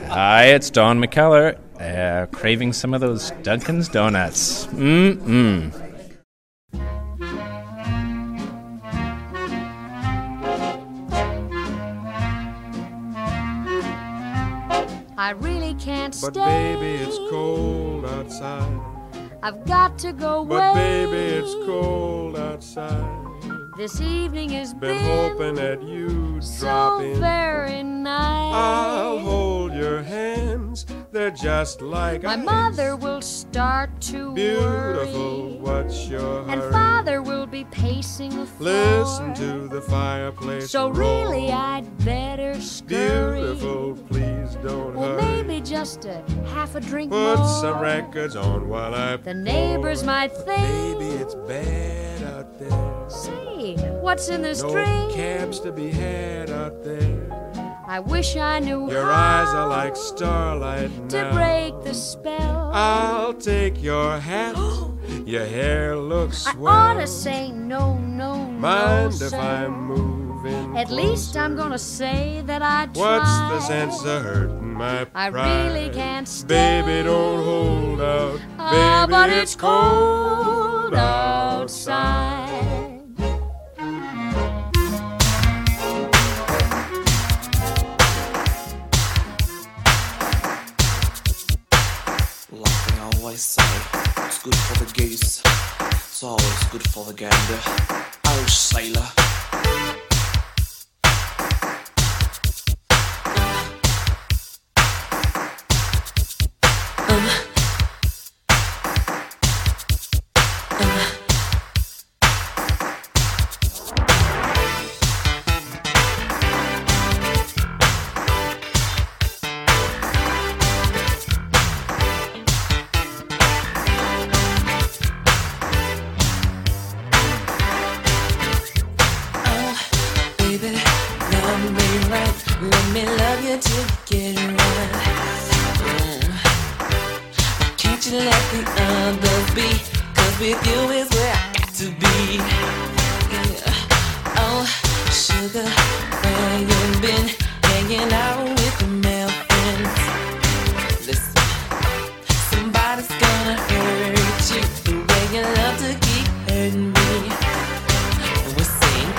Hi, it's Don McKellar, craving some of those Dunkin's Donuts. Mmm. I really can't stay. But baby, it's cold outside. I've got to go away. But baby, it's cold outside. This evening has Been hoping that you'd drop in. so very nice. I'll hold your hands. They're just like My ice. mother will start to Beautiful, worry, what's your and hurry? father will be pacing the floor. Listen to the fireplace So roar. really I'd better scurry. Beautiful, please don't Well, hurry. maybe just a half a drink Put more. some records on while I The neighbors might think, Baby, it's bad out there. say, what's in this No drink? cabs to be had out there. I wish I knew Your how eyes are like starlight to now. break the spell. I'll take your hat. Your hair looks I swell. ought to say no, no, Mind no, if sir. I'm moving At least closer? I'm gonna say that I tried. What's the sense of hurting my I pride? really can't stay. Baby, don't hold out. Ah, Baby, but it's cold outside. Like they always say, it's good for the goose, it's always good for the gander. Oh, sailor. Baby, love me right. Let me love you till you get it right. Can't you let the others be? 'Cause with you is where I got to be. Yeah. Oh, sugar, where you been? Hanging out with the male friends. Listen, somebody's gonna hurt you the way you love to keep hurting me. And we're saying,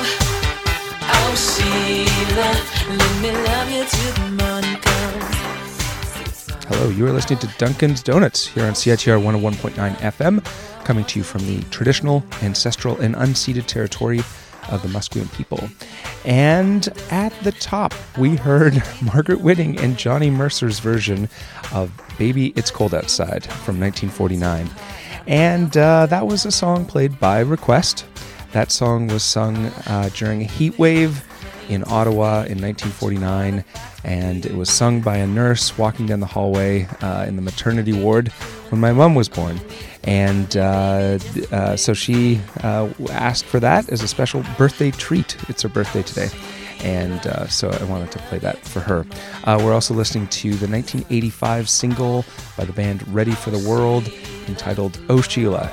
oh, Sheila, let me love you till the morning comes. Hello, you are listening to Dunkin's Donuts here on CITR 101.9 FM, coming to you from the traditional, ancestral, and unceded territory of the Musqueam people. And at the top, we heard Margaret Whiting and Johnny Mercer's version of Baby It's Cold Outside from 1949. And that was a song played by request. That song was sung during a heat wave in Ottawa in 1949, and it was sung by a nurse walking down the hallway in the maternity ward when my mom was born. And so she asked for that as a special birthday treat. It's her birthday today. And so I wanted to play that for her. We're also listening to the 1985 single by the band Ready for the World entitled Oh Sheila.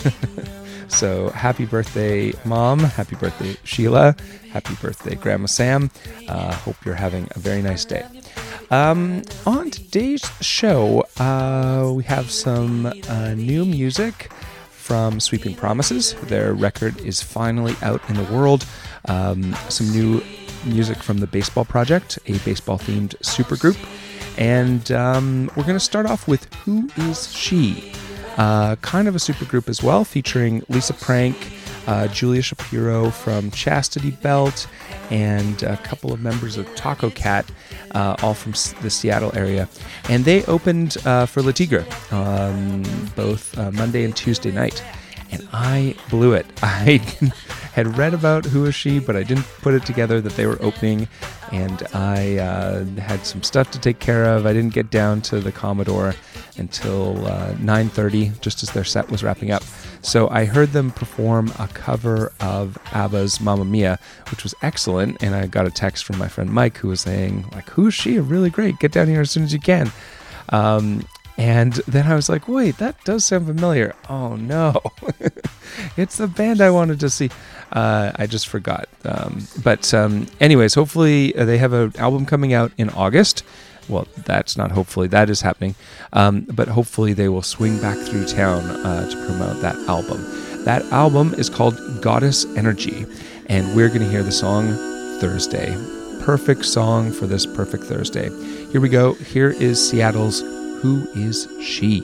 So happy birthday, Mom. Happy birthday, Sheila. Happy birthday, Grandma Sam. Hope you're having a very nice day. On today's show, we have some new music from Sweeping Promises. Their record is finally out in the world. Some new music from the Baseball Project, a baseball-themed supergroup. And we're going to start off with Who Is She? Kind of a supergroup as well, featuring Lisa Prank, Julia Shapiro from Chastity Belt, and a couple of members of Taco Cat, all from the Seattle area. And they opened for Le Tigre both Monday and Tuesday night. And I blew it. I had read about Who Is She, but I didn't put it together that they were opening. And I had some stuff to take care of. I didn't get down to the Commodore until 9:30, just as their set was wrapping up. So I heard them perform a cover of ABBA's Mamma Mia, which was excellent. And I got a text from my friend Mike, who was saying, like, Who Is She? Really great. Get down here as soon as you can. And then I was like, wait, that does sound familiar. Oh, no. It's the band I wanted to see. I just forgot. But anyways, hopefully they have an album coming out in August. Well, that's not hopefully. That is happening. But hopefully they will swing back through town to promote that album. That album is called Goddess Energy, and we're going to hear the song Thursday. Perfect song for this perfect Thursday. Here we go. Here is Seattle's Who Is She?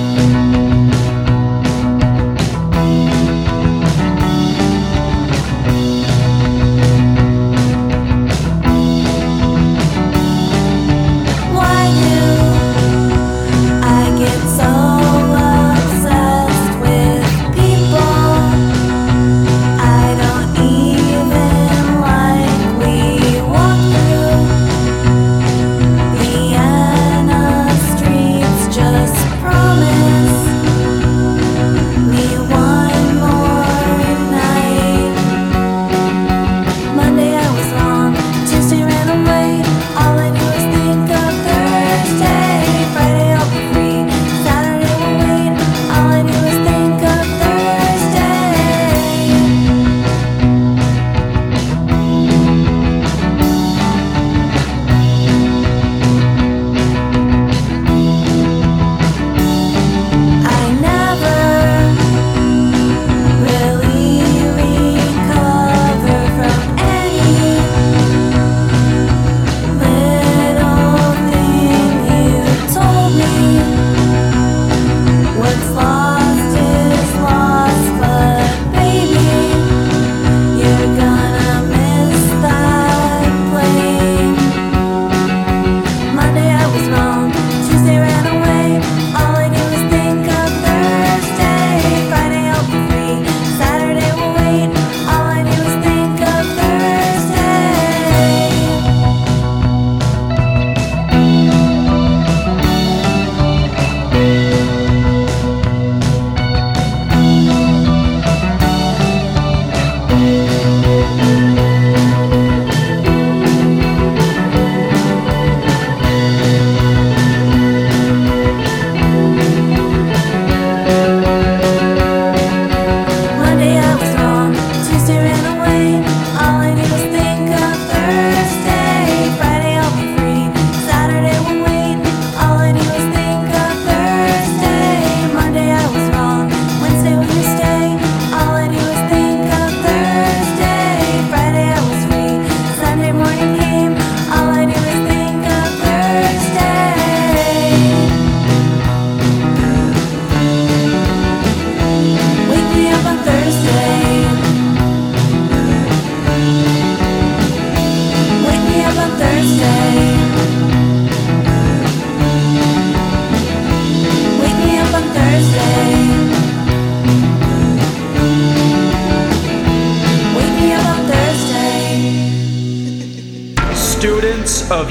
Of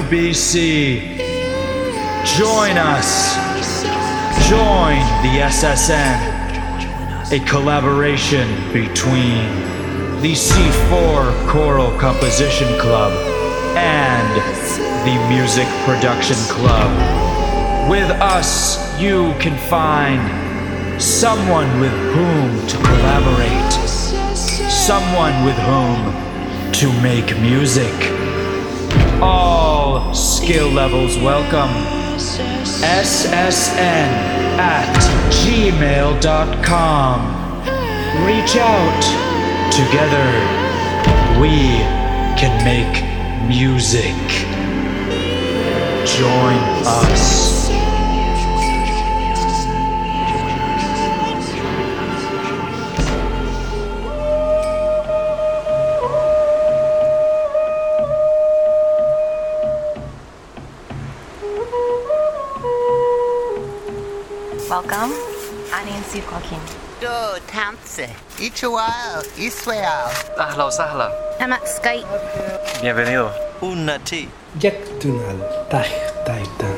UBC. Join us. Join the SSN. A collaboration between the C4 Choral Composition Club and the Music Production Club. With us, you can find someone with whom to collaborate, someone with whom to make music. All skill levels welcome. ssn@gmail.com. Reach out. Together, we can make music. Join us. Welcome. أنا نسيب كوكين. دو تامسي. إيشوال. إسوال. أهلا وسهلا. أنا سكاي. Bienvenido. Unnati. Jäktunal Tahtaitan.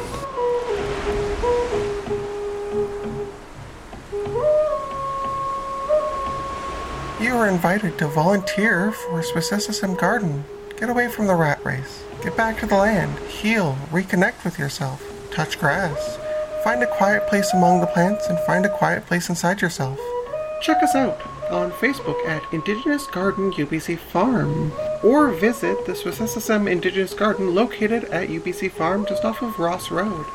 You are invited to volunteer for Speciesism Garden. Get away from the rat race. Get back to the land. Heal. Reconnect with yourself. Touch grass. Find a quiet place among the plants and find a quiet place inside yourself. Check us out on Facebook at Indigenous Garden UBC Farm. or visit the Swiss SSM Indigenous Garden located at UBC Farm just off of Ross Road.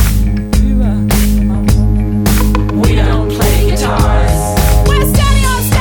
We're standing on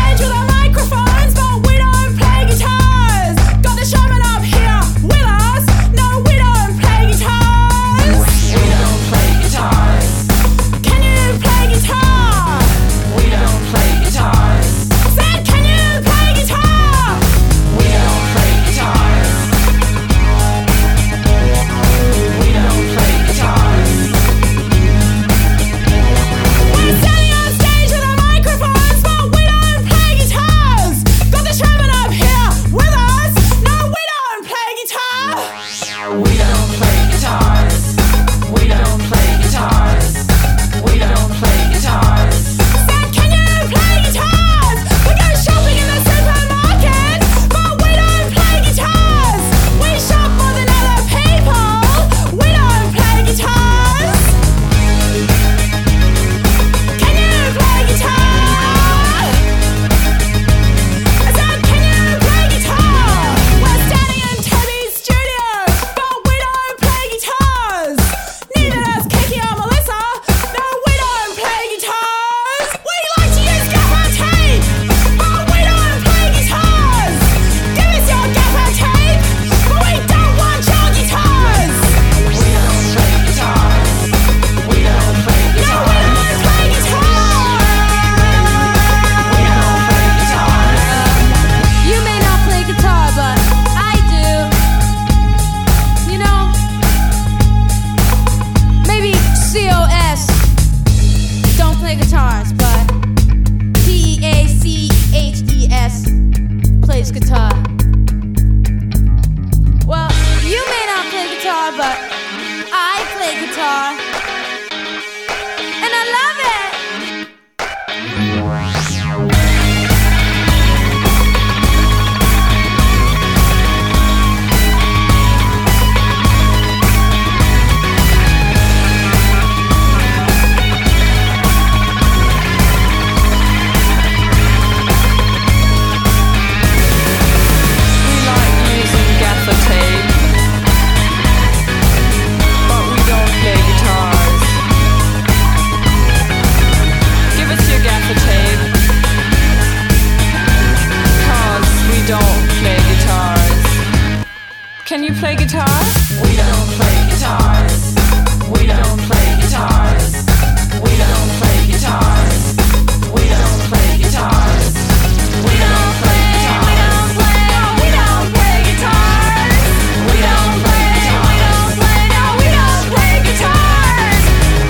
Can you play guitar? We don't play guitars. We don't play guitars. We don't play guitars. We don't play guitars. We don't play guitars. We don't play. We don't play guitars. We don't play. We don't play. No, we don't play guitars.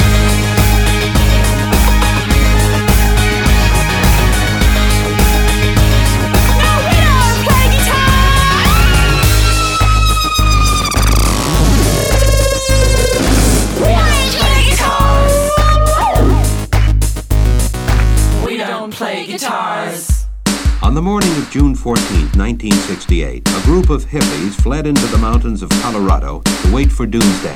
No, we don't play We don't play guitars. On the morning of June 14, 1968, a group of hippies fled into the mountains of Colorado to wait for doomsday.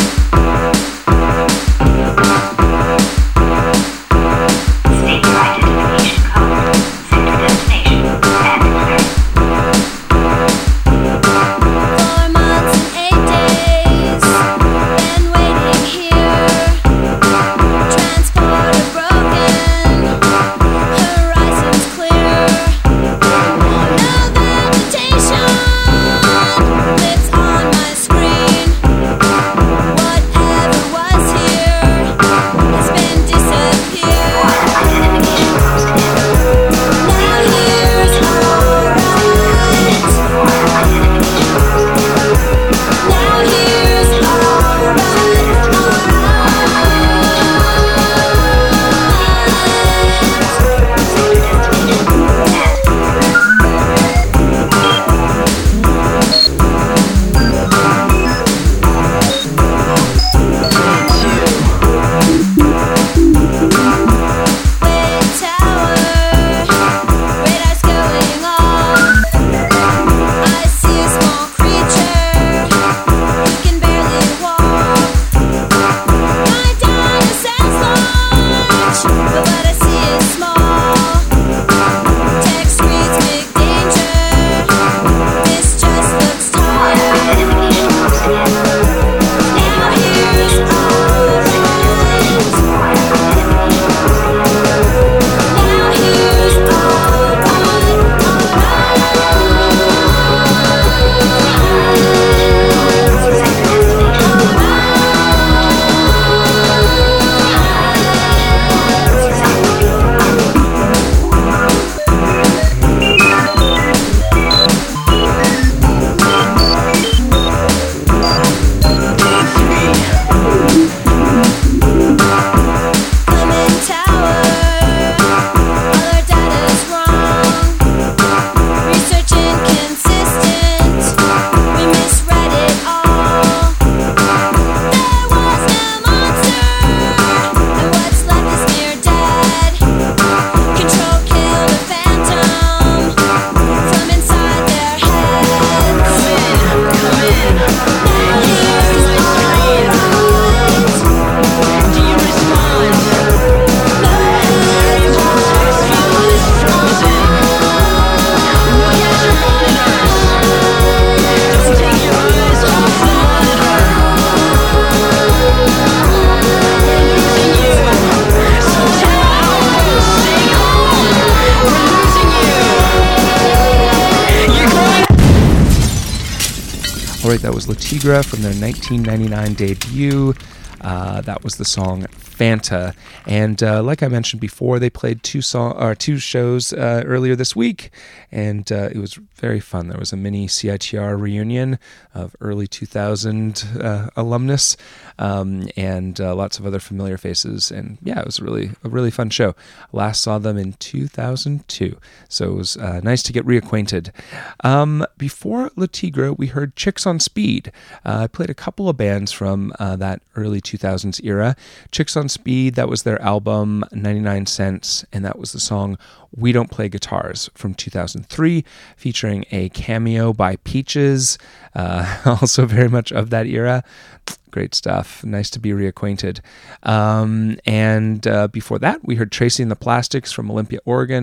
That was La Tigra from their 1999 debut. That was the song Fanta. And like I mentioned before, they played two shows earlier this week, and it was very fun. There was a mini CITR reunion of early 2000 alumnus, and lots of other familiar faces. And yeah, it was a really fun show. Last saw them in 2002, so it was nice to get reacquainted. Before La Tigra, we heard Chicks on Speed. I played a couple of bands from that early 2000s era. Chicks on Speed, that was their album 99 Cents, and that was the song We Don't Play Guitars from 2003, featuring a cameo by Peaches, also very much of that era. Great stuff. Nice to be reacquainted. And before that, we heard Tracy and the Plastics from Olympia,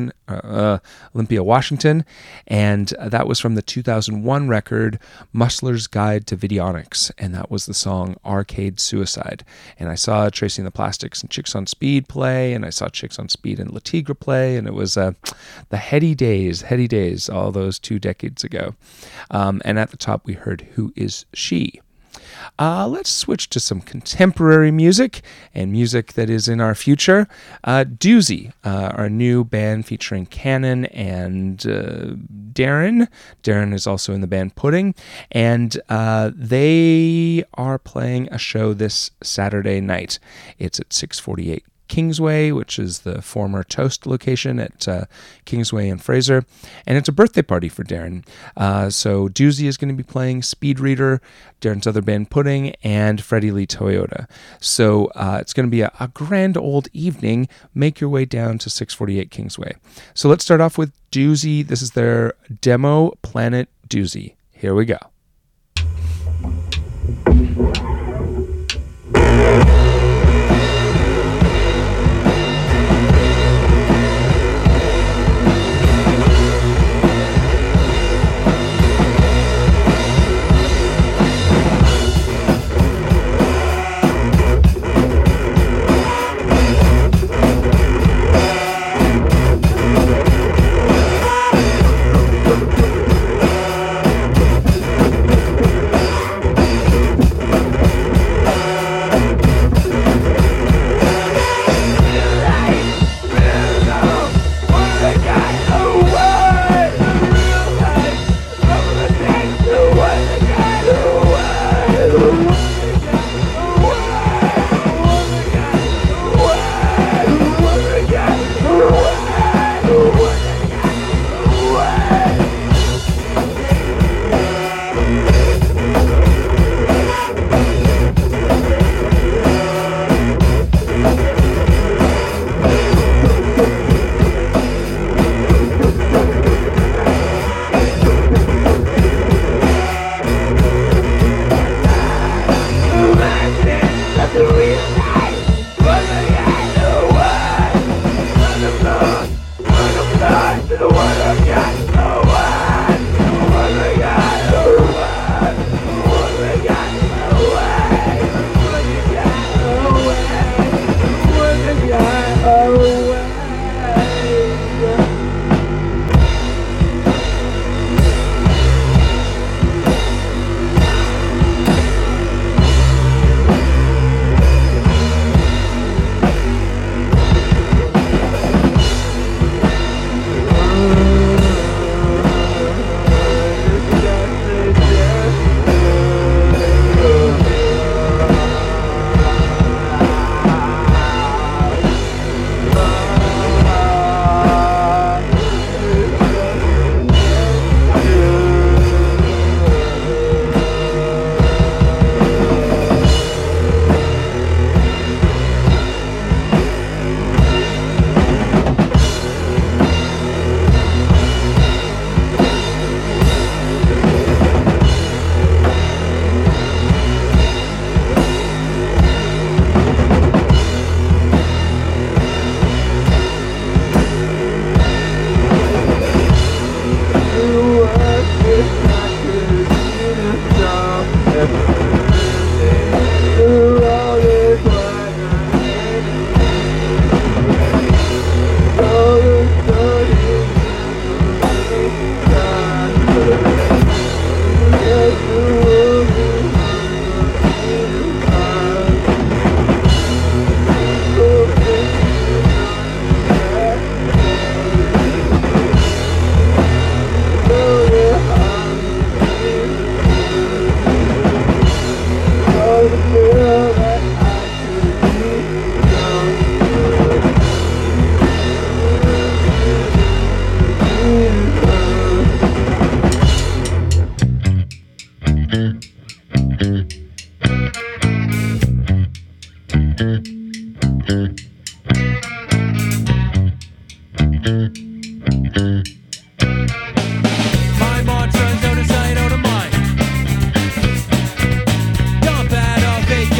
Washington. And that was from the 2001 record, Muscler's Guide to Videonics. And that was the song Arcade Suicide. And I saw Tracy and the Plastics and Chicks on Speed play, and I saw Chicks on Speed and La Tigre play, and it was the heady days, all those 2 decades ago. And at the top, we heard Who Is She? Let's switch to some contemporary music and music that is in our future. Doozy, our new band featuring Cannon and Darren. Darren is also in the band Pudding, and they are playing a show this Saturday night. It's at 648 Kingsway, which is the former Toast location at Kingsway and Fraser, and it's a birthday party for Darren. So Doozy is going to be playing Speed Reader, Darren's other band Pudding, and Freddie Lee Toyota. So it's going to be a grand old evening. Make your way down to 648 Kingsway. So let's start off with Doozy. This is their demo, Planet Doozy. Here we go. My mantra's out of sight, out of mind. Dump out of vacation.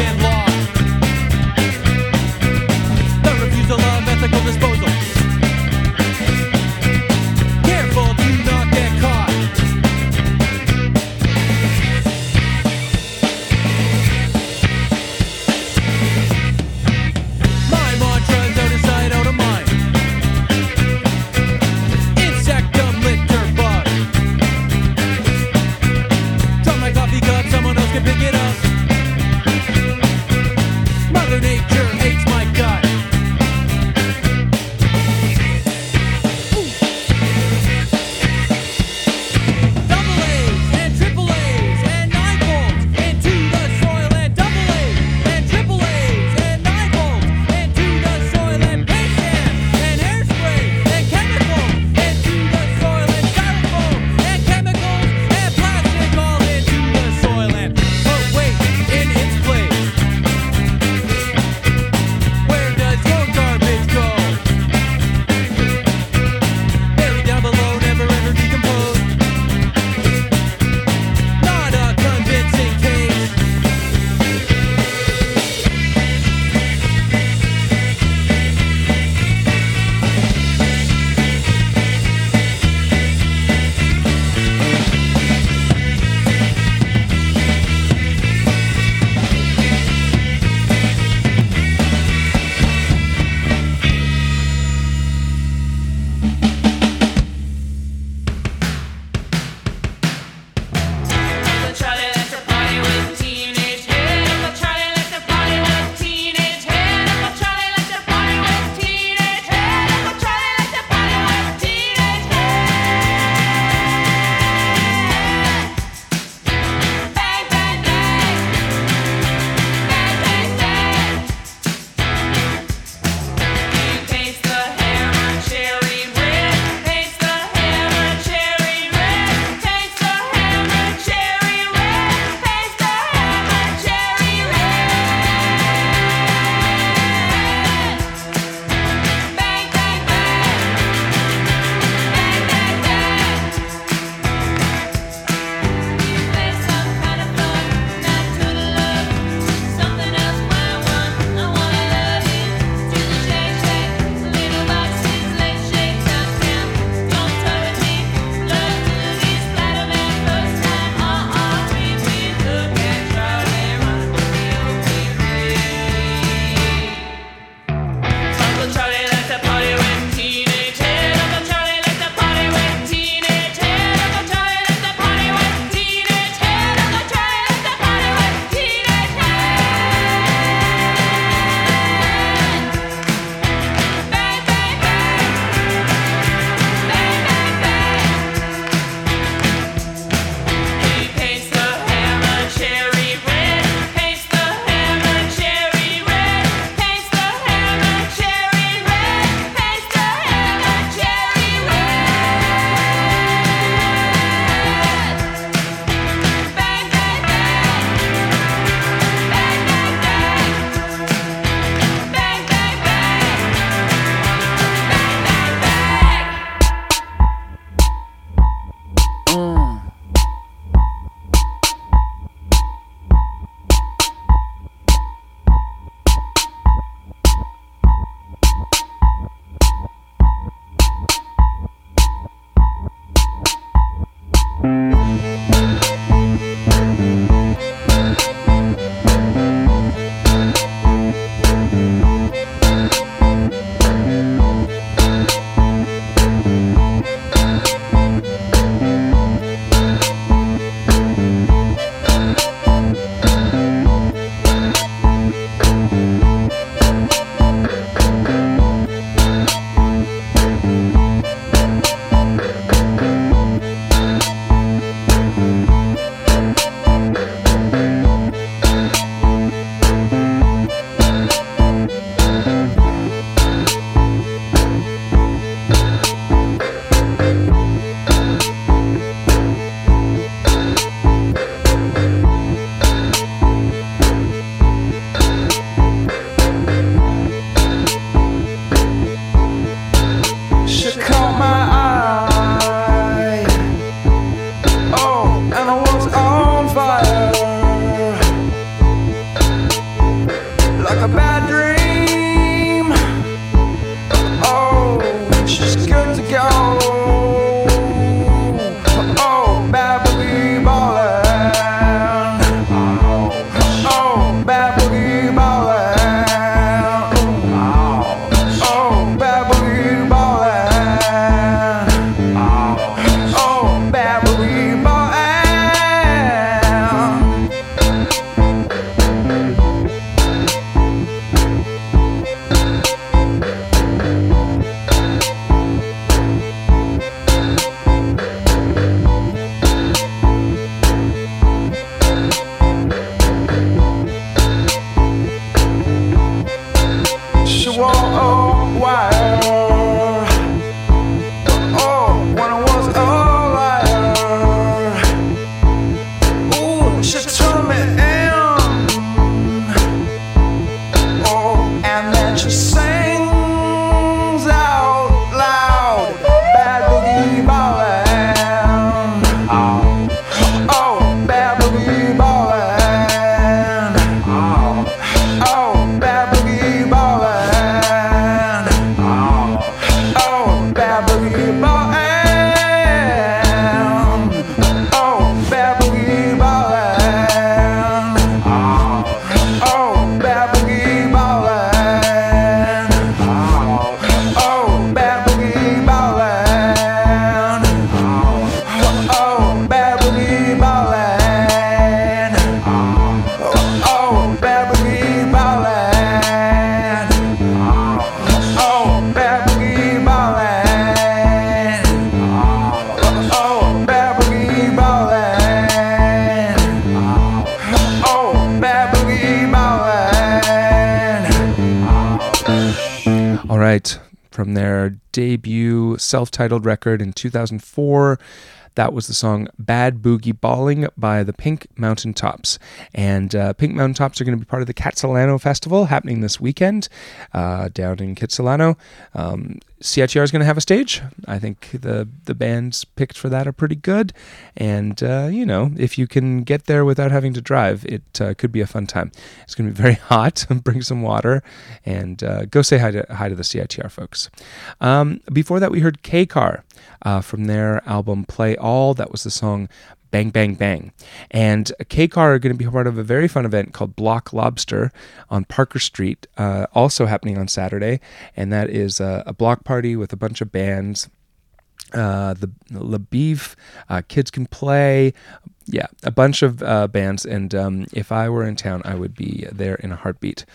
from their debut self-titled record in 2004. That was the song Bad Boogie Balling by the Pink Mountain Tops. And Pink Mountain Tops are going to be part of the Kitsilano Festival happening this weekend down in Kitsilano. CITR is going to have a stage. I think the bands picked for that are pretty good. And, if you can get there without having to drive, it could be a fun time. It's going to be very hot. Bring some water and go say hi to the CITR folks. Before that, we heard K-Car from their album Play All. That was the song Bang Bang Bang. And K-Car are going to be part of a very fun event called Block Lobster on Parker Street, also happening on Saturday. And that is a block party with a bunch of bands. The Le Beef, Kids Can Play, a bunch of bands, and if I were in town, I would be there in a heartbeat.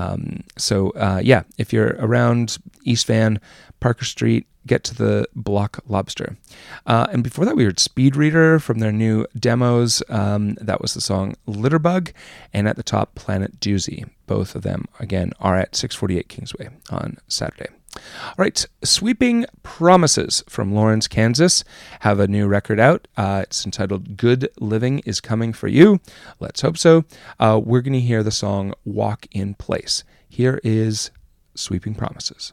If you're around East Van, Parker Street, get to the Block Lobster. And before that, we heard Speed Reader from their new demos. That was the song Litterbug, and at the top, Planet Doozy. Both of them, again, are at 648 Kingsway on Saturday. All right, Sweeping Promises from Lawrence, Kansas have a new record out. It's entitled Good Living is Coming for You. Let's hope so. We're going to hear the song Walk in Place. Here is Sweeping Promises.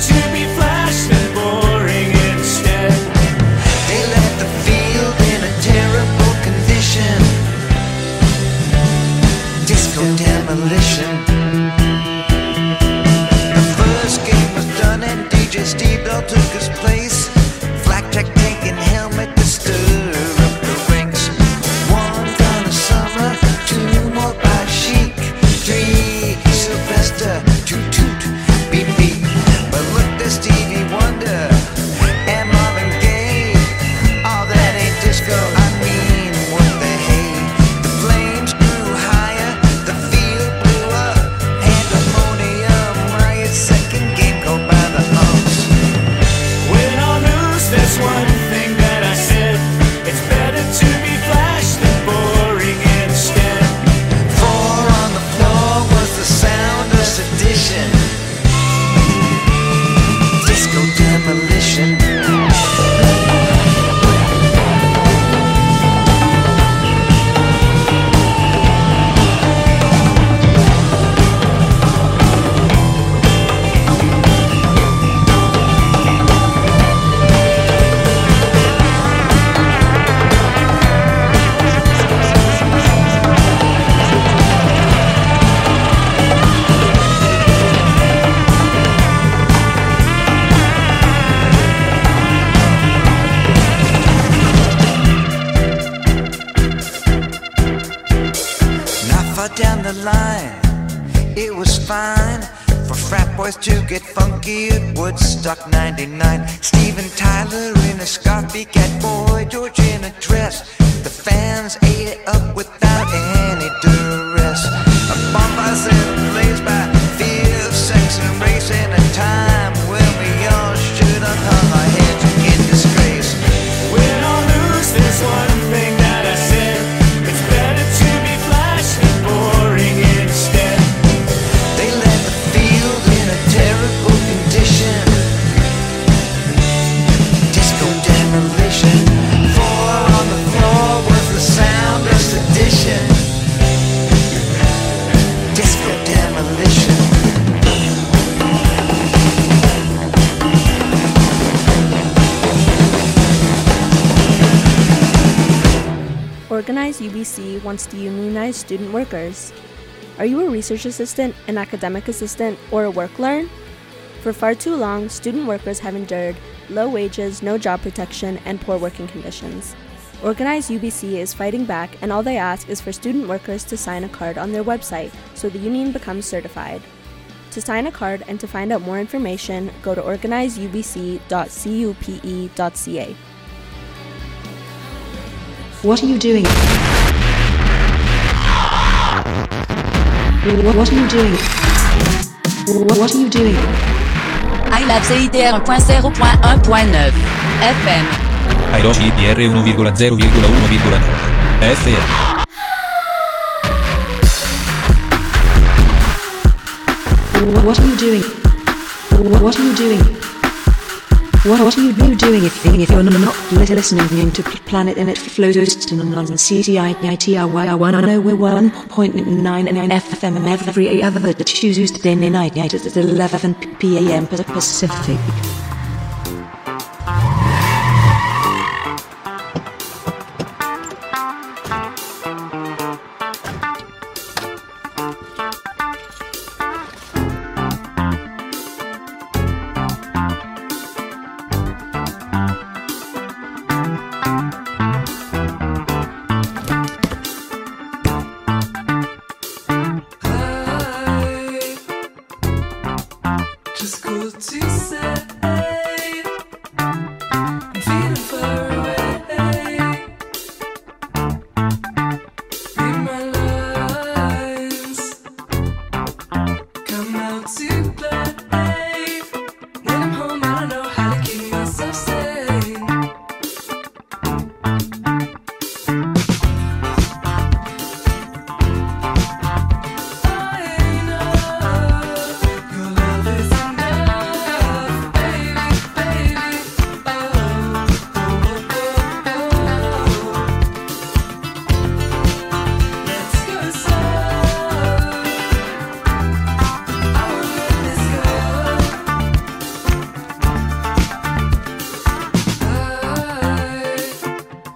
They left the field in a demolition. The first game was done and DJ Steve Bell took his place. Flak tech tank and helmet to stir up the ranks. One Donna Summer, two more by Chic, three Sylvester, two toot, beep beep. But look, there's Stevie Wonder and Marvin Gaye. All that ain't disco, I mean what the hey. The flames grew higher, the field blew up. Pandemonium, riot, second game go by the umps. When on news, there's one thing that I said. It's better to be flash than boring instead. Four on the floor was the sound of sedition. Disco demolition. Down the line, it was fine for frat boys to get funky at Woodstock 99. Steven Tyler in a scarf, Big Cat Boy George in a dress. The fans ate it up without any duress. A bonfire set ablaze by fear of sex and race, in a time when we all should have hung our heads in disgrace. When on news, there's one thing that I said. It's better to be flash than boring instead. They left the field in a terrible condition. Disco demolition. Four on the floor was the sound of sedition. Disco demolition. Organize UBC wants to unionize student workers. Are you a research assistant, an academic assistant, or a work-learn? For far too long, student workers have endured low wages, no job protection, and poor working conditions. Organize UBC is fighting back, and all they ask is for student workers to sign a card on their website so the union becomes certified. To sign a card and to find out more information, go to organizeubc.cupe.ca. What are you doing? What are you doing? What are you doing? iLab CITR 1.0.1.9 FM. iLab CITR 1.0.1.9 FM. What are you doing? What are you doing? What are you doing if you're not listening to Planet and it flows on CTITR 101.99 FM every other Tuesday night at 11 p.m. Pacific.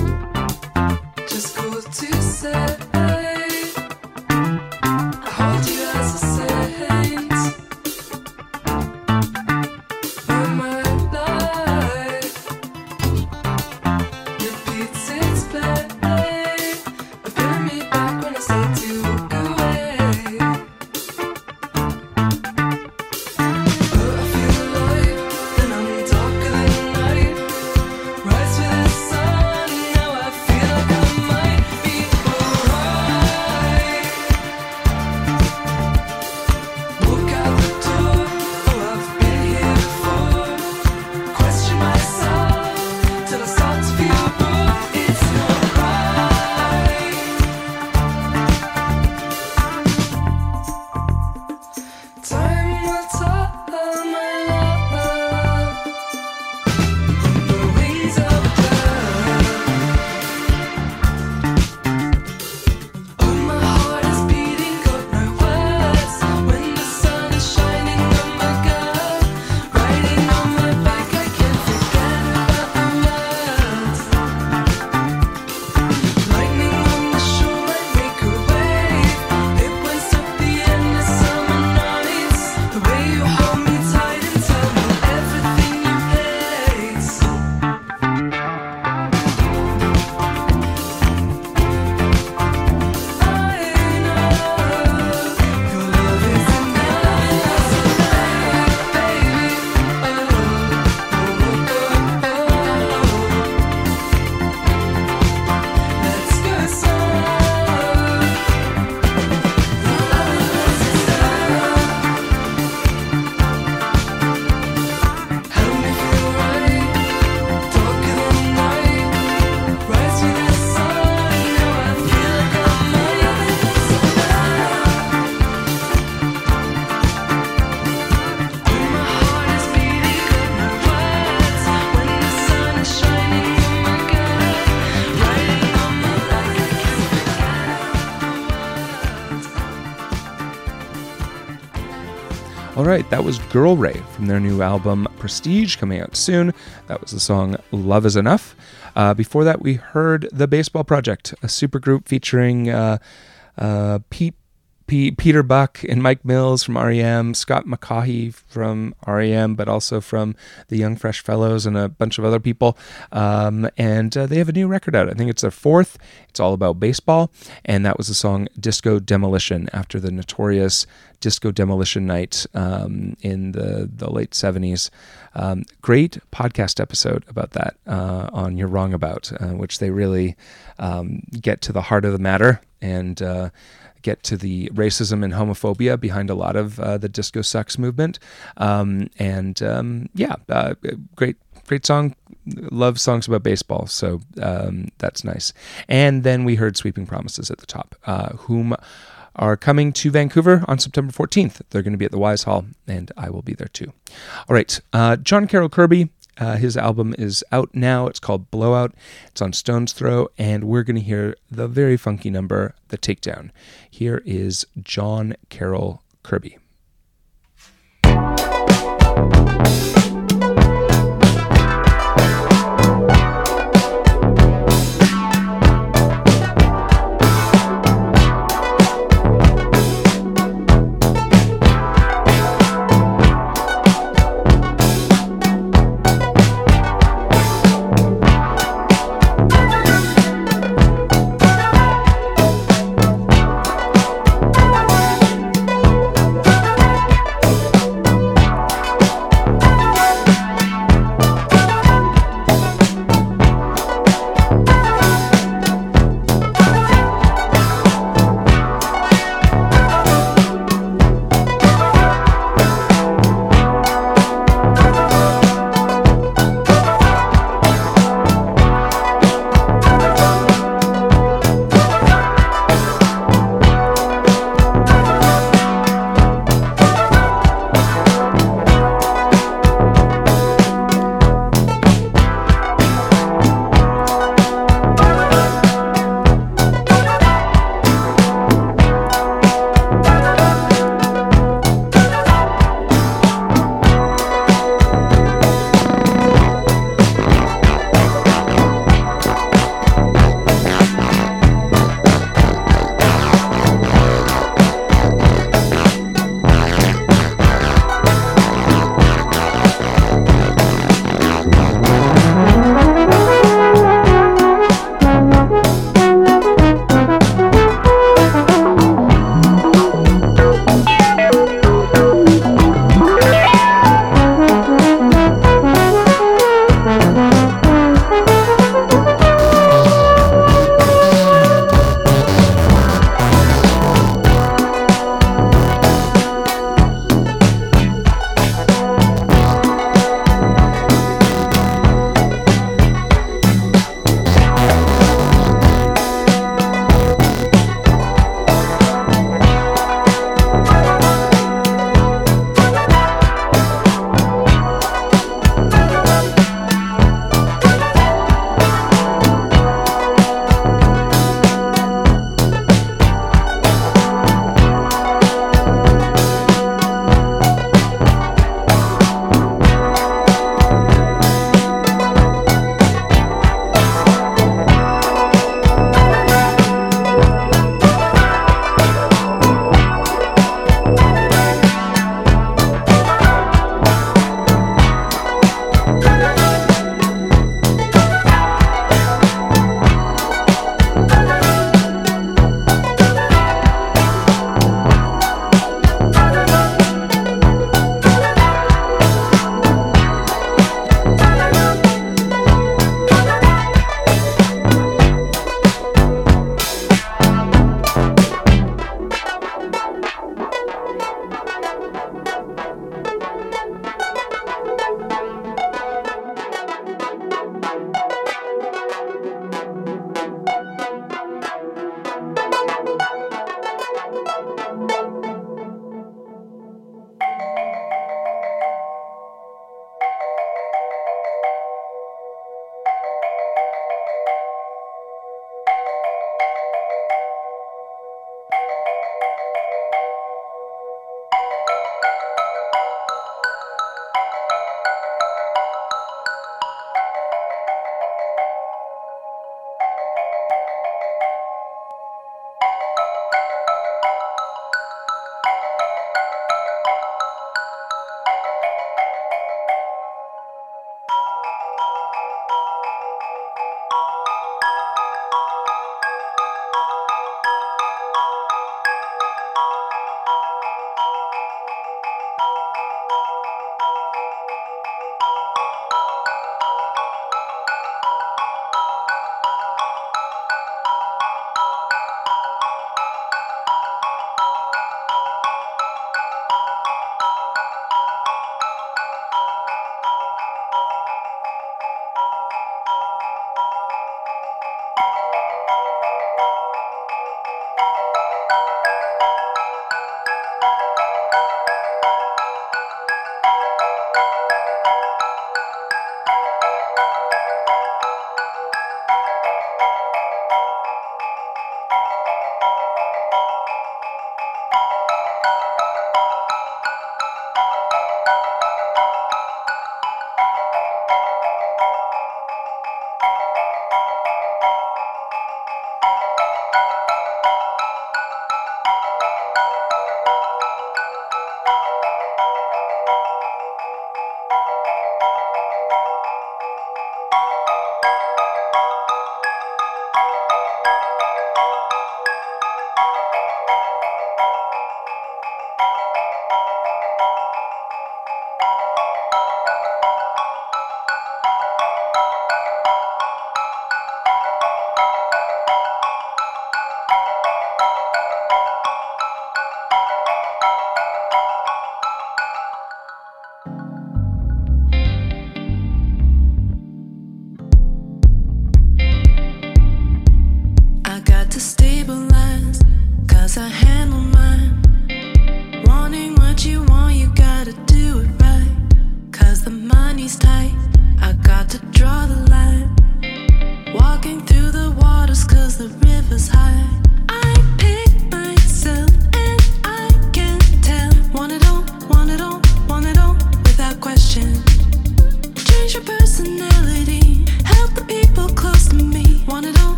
Hold All right, that was Girl Ray from their new album Prestige, coming out soon. That was the song Love Is Enough. Before that, we heard The Baseball Project, a supergroup featuring Peter Buck and Mike Mills from R.E.M., Scott McCaughey from R.E.M., but also from the Young Fresh Fellows and a bunch of other people. And they have a new record out. I think it's their fourth. It's all about baseball. And that was the song Disco Demolition, after the notorious Disco Demolition Night in the late 70s. Great podcast episode about that on You're Wrong About, which they really get to the heart of the matter and get to the racism and homophobia behind a lot of the Disco Sucks movement. Great song. Love songs about baseball, so that's nice. And then we heard Sweeping Promises at the top, whom are coming to Vancouver on September 14th. They're going to be at the Wise Hall, and I will be there too. All right, John Carroll Kirby. His album is out now. It's called Blowout. It's on Stone's Throw, and we're going to hear the very funky number, The Takedown. Here is John Carroll Kirby.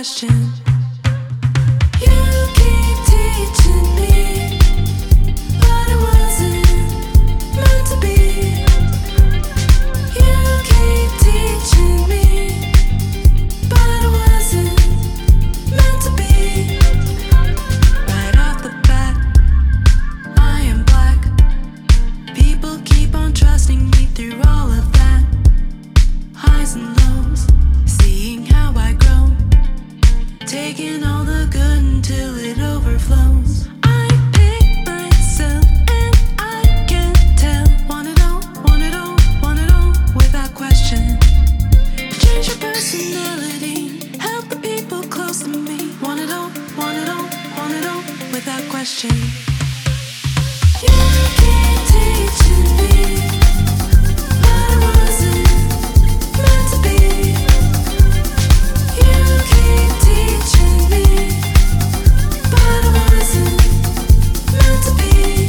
question. You keep teaching me, but it wasn't meant to be. You keep teaching me, but it wasn't meant to be. Right off the bat, I am black. People keep on trusting me through all of that. Highs and lows, seeing how I grow, taking all the good until it overflows. I pick myself and I can't tell. Want it all, want it all, want it all without question. Change your personality, help the people close to me. Want it all, want it all, want it all without question. You keep teaching me, but it wasn't meant to be. You keep teaching me, but it wasn't meant to be.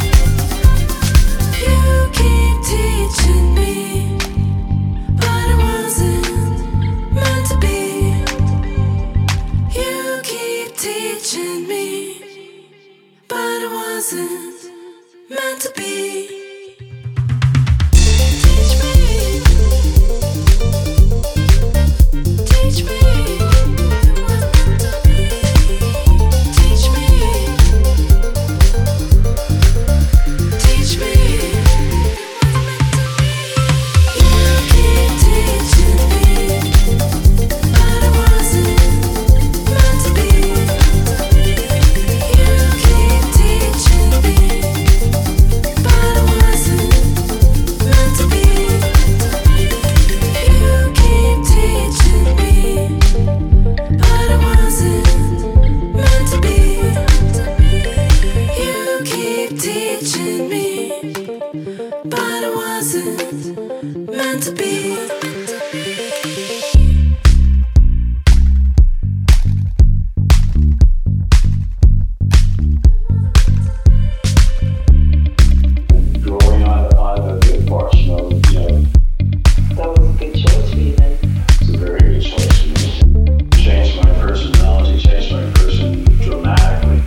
You keep teaching me, but it wasn't meant to be. You keep teaching me, but it wasn't meant to be. Teach me, teach me, it was meant to be. Teach me, teach me, it was meant to be. You keep teaching me, but it wasn't meant to be. You keep teaching me, but it wasn't meant to be. You keep teaching me, but it wasn't meant to be. You keep teaching me, but it wasn't meant to be. Growing on the good portion of, that was a good choice for you then. It's a very good choice for me. Changed my personality, changed my person dramatically.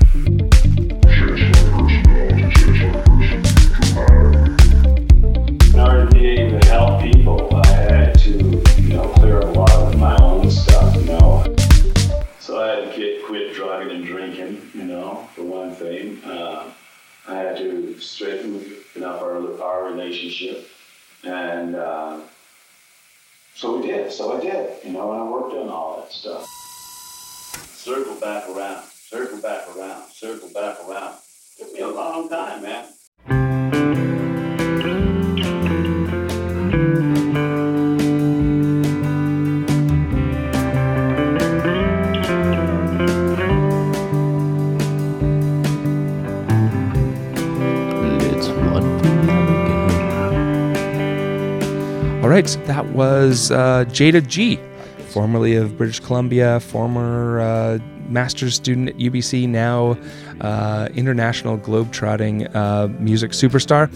In order to be able to help people, I had to, clear up a lot of my own stuff, So I had to quit driving and drinking, for one thing. I had to straighten up our relationship, and so I did, and I worked on all that stuff. Circle back around, circle back around, circle back around. Took me a long time, man. It's 1 p.m. again. All right, that was Jada G, formerly of British Columbia, former master's student at UBC, now international globe-trotting music superstar.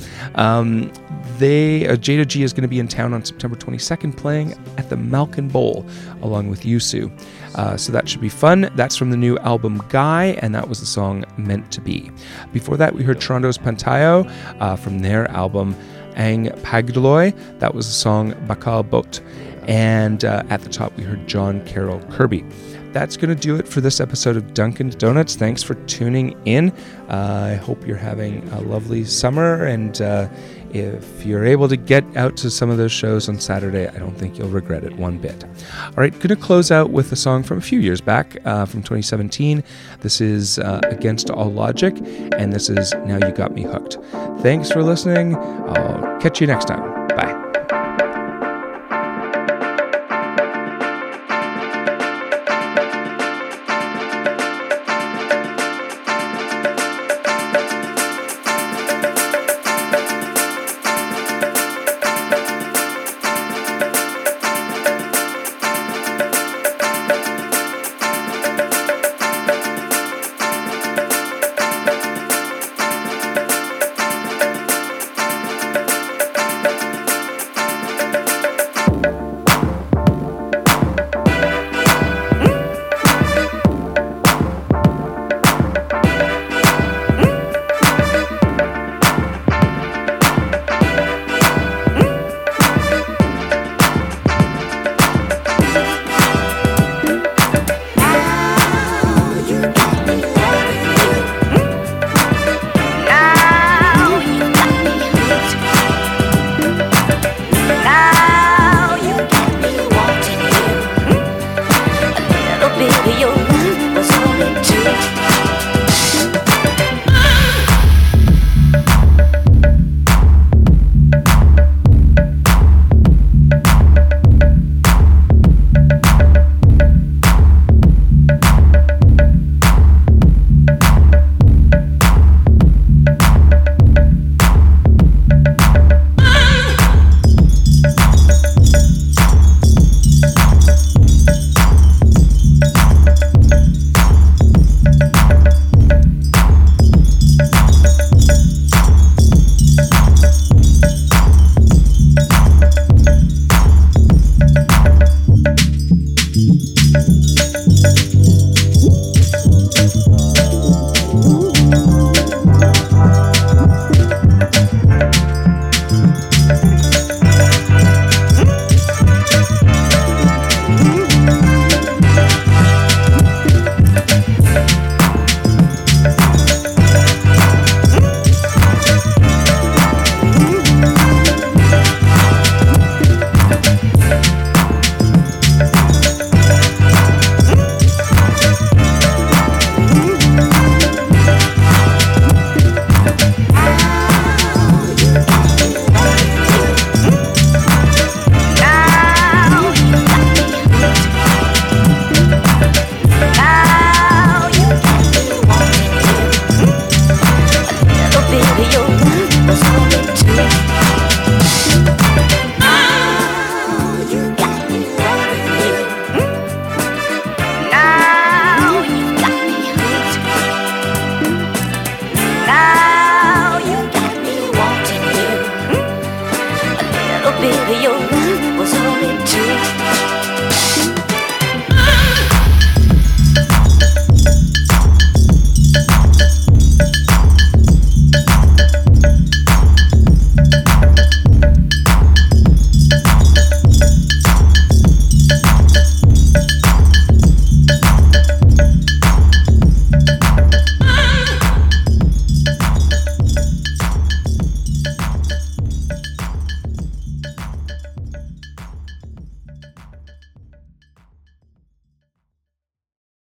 Jada G is going to be in town on September 22nd playing at the Malkin Bowl along with Yusu. So that should be fun. That's from the new album Guy, and that was the song Meant to Be. Before that, we heard Toronto's Pantayo from their album Ang Pagdaloy. That was the song Bakal Bot. And at the top, we heard John Carroll Kirby. That's going to do it for this episode of Dunkin's Donuts. Thanks for tuning in. I hope you're having a lovely summer, and if you're able to get out to some of those shows on Saturday, I don't think you'll regret it one bit. All right, going to close out with a song from a few years back, from 2017. This is Against All Logic, and this is Now You Got Me Hooked. Thanks for listening. I'll catch you next time. Bye.